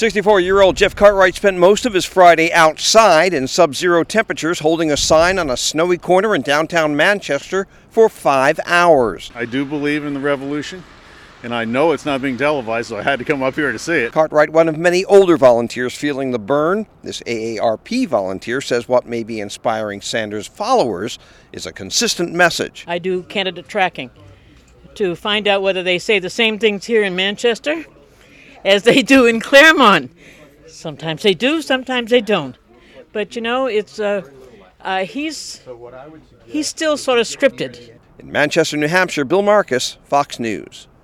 64-year-old Jeff Cartwright spent most of his Friday outside in sub-zero temperatures holding a sign on a snowy corner in downtown Manchester for 5 hours. I do believe in the revolution, and I know it's not being televised, so I had to come up here to see it. Cartwright, one of many older volunteers feeling the burn. This AARP volunteer says what may be inspiring Sanders followers is a consistent message. I do candidate tracking to find out whether they say the same things here in Manchester as they do in Claremont. Sometimes they do, sometimes they don't. But it's he's still sort of scripted. In Manchester, New Hampshire, Bill Marcus, Fox News.